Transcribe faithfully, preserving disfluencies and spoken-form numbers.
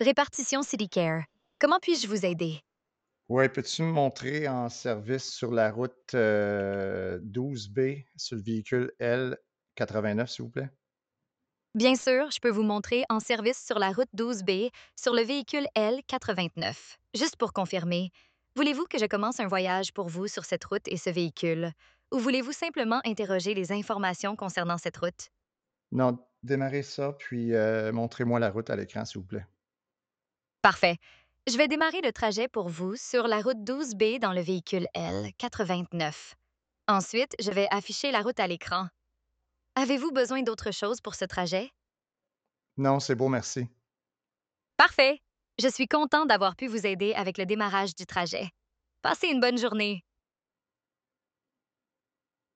Répartition CityCare. Comment puis-je vous aider? Ouais, peux-tu me montrer en service sur la route, heu, douze B sur le véhicule L quatre-vingt-neuf, s'il vous plaît? Bien sûr, je peux vous montrer en service sur la route douze B sur le véhicule L quatre-vingt-neuf. Juste pour confirmer, voulez-vous que je commence un voyage pour vous sur cette route et ce véhicule? Ou voulez-vous simplement interroger les informations concernant cette route? Non, démarrez ça, puis, heu, montrez-moi la route à l'écran, s'il vous plaît. Parfait. Je vais démarrer le trajet pour vous sur la route douze B dans le véhicule L quatre-vingt-neuf. Ensuite, je vais afficher la route à l'écran. Avez-vous besoin d'autre chose pour ce trajet? Non, c'est beau, merci. Parfait! Je suis content d'avoir pu vous aider avec le démarrage du trajet. Passez une bonne journée.